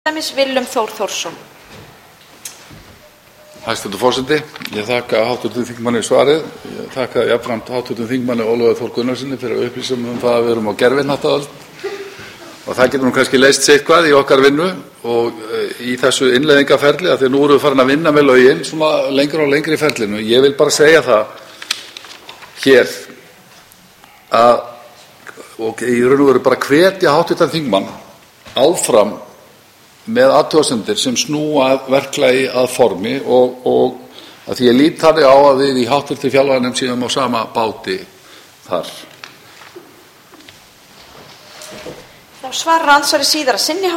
Willum Þór Þórsson. Hæstv. forseti. Ég þakka hv. þingmanni svarið. Ég þakka jafnframt hv. þingmanni Ólafi Þór Gunnarssyni fyrir að upplýsa það að við erum á gervihnattaöld. Og það getur nú kannski leyst sitthvað í okkar vinnu og í þessu innleiðingarferli, af því að nú erum við farin að vinna með lögin svona lengra og lengri í ferlinu. Ég vil bara segja það hér að, og í raun og veru bara hvetja hv. þingmann áfram með athugasemdir sem snúa að verklagi að formi og að því ég lít þannig á að við í hv. fjárlaganefnd séum á sama báti þar. Þá svarar andsvari síðar að sinni.